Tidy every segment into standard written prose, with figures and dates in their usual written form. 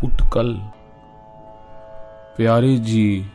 ਫੁਟਕਲ। ਪਿਆਰੇ ਜੀ,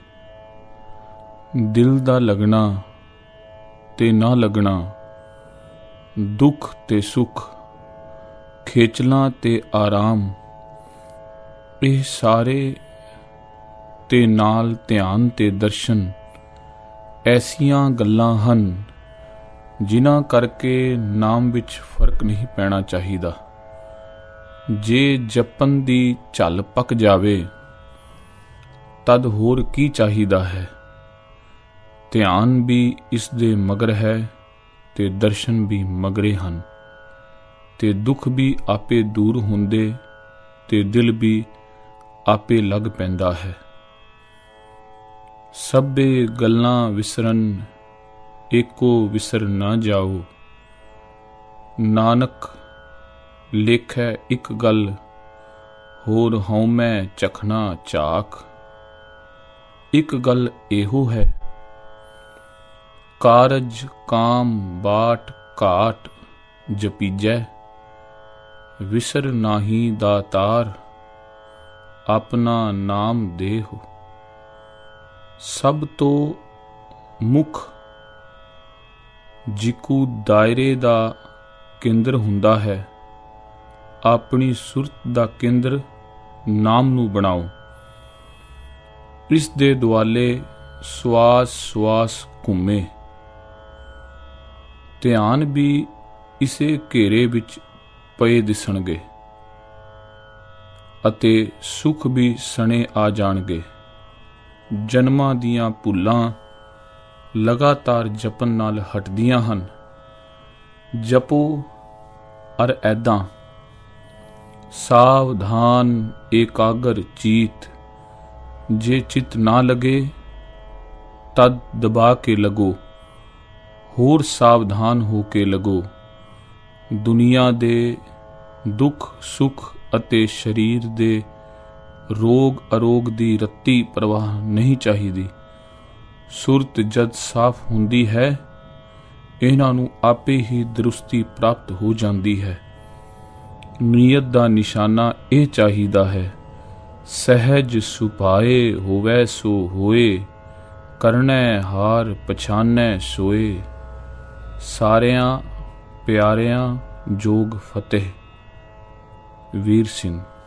ਦਿਲ ਦਾ ਲੱਗਣਾ ਤੇ ਨਾ ਲੱਗਣਾ, ਦੁੱਖ ਤੇ ਸੁੱਖ, ਖੇਚਲਾਂ ਤੇ ਆਰਾਮ, ਇਹ ਸਾਰੇ ਤੇ ਨਾਲ ਧਿਆਨ ਤੇ ਦਰਸ਼ਨ ਐਸੀਆਂ ਗੱਲਾਂ ਹਨ ਜਿਨ੍ਹਾਂ ਕਰਕੇ ਨਾਮ ਵਿੱਚ ਫਰਕ ਨਹੀਂ ਪੈਣਾ ਚਾਹੀਦਾ। ਜੇ ਜਪਨ ਦੀ ਝੱਲ ਪੱਕ ਜਾਵੇ ਤਦ ਹੋਰ ਕੀ ਚਾਹੀਦਾ ਹੈ। ਧਿਆਨ ਵੀ ਇਸ ਦੇ ਮਗਰ ਹੈ ਤੇ ਦਰਸ਼ਨ ਵੀ ਮਗਰੇ ਹਨ, ਤੇ ਦੁੱਖ ਵੀ ਆਪੇ ਦੂਰ ਹੁੰਦੇ ਤੇ ਦਿਲ ਵੀ ਆਪੇ ਲੱਗ ਪੈਂਦਾ ਹੈ। ਸਭੇ ਗੱਲਾਂ ਵਿਸਰਨ, ਏਕੋ ਵਿਸਰ ਨਾ ਜਾਓ। ਨਾਨਕ ਲੇਖੈ ਇੱਕ ਗੱਲ, ਹੋਰ ਹਉਮੈ ਚਖਣਾ ਝਾਕ। ਇੱਕ ਗੱਲ ਇਹੋ ਹੈ, ਕਾਰਜ ਕਾਮ ਬਾਟ ਘਾਟ ਜਪੀਜੈ। ਵਿਸਰ ਨਾਹੀ ਦਾਤਾਰ, ਆਪਣਾ ਨਾਮ ਦੇਹੁ। ਸਭ ਤੋਂ ਮੁੱਖ ਜਿਕੂ ਦਾਇਰੇ ਦਾ ਕੇਂਦਰ ਹੁੰਦਾ ਹੈ, ਆਪਣੀ ਸੁਰਤ ਦਾ ਕੇਂਦਰ ਨਾਮ ਨੂੰ ਬਣਾਓ। ਇਸ ਦੇ ਦੁਆਲੇ ਸਵਾਸ ਸਵਾਸ ਘੁੰਮੇ। ਧਿਆਨ ਵੀ ਇਸੇ ਘੇਰੇ ਵਿੱਚ ਪਏ ਦਿਸਣਗੇ ਅਤੇ ਸੁੱਖ ਵੀ ਸਣੇ ਆ ਜਾਣਗੇ। ਜਨਮਾਂ ਦੀਆਂ ਭੁੱਲਾਂ ਲਗਾਤਾਰ ਜਪਨ ਨਾਲ ਹਟਦੀਆਂ ਹਨ। ਜਪੋ ਅਰ ਐਦਾਂ ਸਾਵਧਾਨ ਏਕਾਗਰ ਚੀਤ। ਜੇ ਚਿੱਤ ਨਾ ਲਗੇ ਤਦ ਦਬਾ ਕੇ ਲੱਗੋ, ਹੋਰ ਸਾਵਧਾਨ ਹੋ ਕੇ ਲੱਗੋ। ਦੁਨੀਆ ਦੇ ਦੁੱਖ ਸੁੱਖ ਅਤੇ ਸਰੀਰ ਦੇ ਰੋਗ ਅਰੋਗ ਦੀ ਰੱਤੀ ਪਰਵਾਹ ਨਹੀਂ ਚਾਹੀਦੀ। ਸੁਰਤ ਜਦ ਸਾਫ਼ ਹੁੰਦੀ ਹੈ, ਇਹਨਾਂ ਨੂੰ ਆਪੇ ਹੀ ਦਰੁਸਤੀ ਪ੍ਰਾਪਤ ਹੋ ਜਾਂਦੀ ਹੈ। ਨੀਅਤ ਦਾ ਨਿਸ਼ਾਨਾ ਇਹ ਚਾਹੀਦਾ ਹੈ, ਸਹਿਜ ਸੁਭਾਏ ਹੋਵੈ ਸੋ ਹੋਏ, ਕਰਨੈ ਹਾਰ ਪਛਾਨੈ ਸੋਏ। ਸਾਰਿਆਂ ਪਿਆਰਿਆਂ ਜੋਗ ਫਤਿਹ। ਵੀਰ ਸਿੰਘ।